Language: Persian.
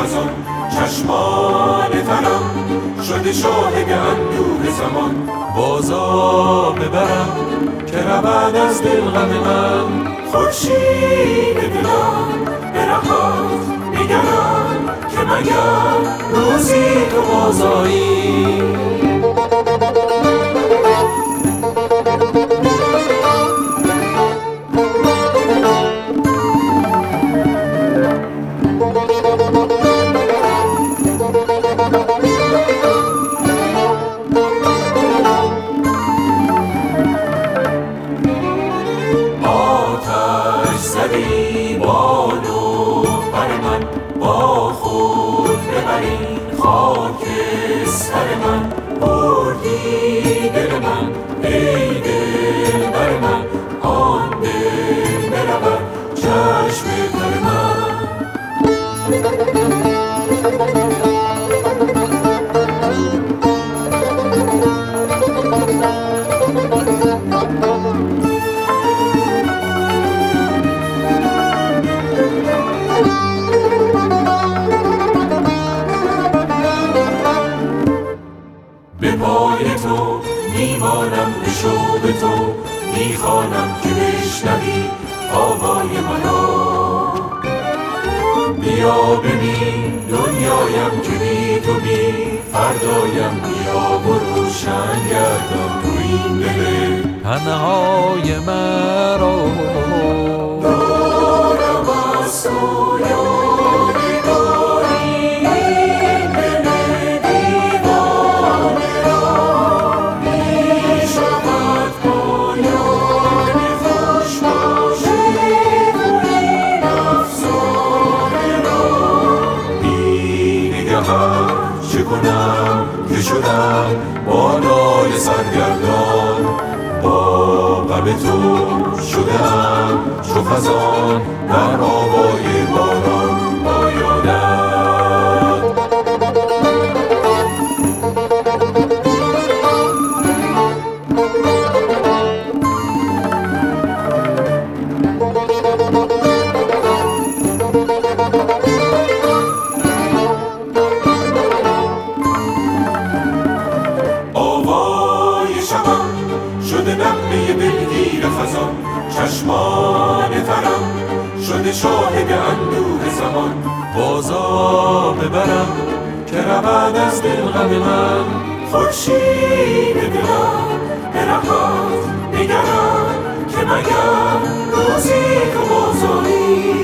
خزان، چشمان ترم شده شاهد اندوه زمان. بازا ببرم که رود از دل غم من، خورشید دلم به رهات نگرم که مگر روزی تو بازایی. آتش زدی بالو بر من، با خود ببری خاک سر من. بردی دل من ای دل بر من، آن دل برود چشم تر من. به پای تو میمانم، به شوق تو میخوانم که بشنوی آوای مرا. بیا ببین دنیایم که بی تو بی فردایم، بیا و روشن گردان تو این دل تنهای مرا. دارم از تو یادگاری این دل دیوانه را، می شود پایان خوش باشی تو این افسانه را. بی نگهم چه کنم که شدم بالای سرگردان، با غم تو شدم چو خزان در آوای باران با یادت. آوای شبم شده نغمه دلگیر خزان، چشمان ترم شده شاهد اندوه زمان. بازا ببرم که رود از دل غم من، خورشید دلم به رهات نگرم که مگر روزی تو بازایی.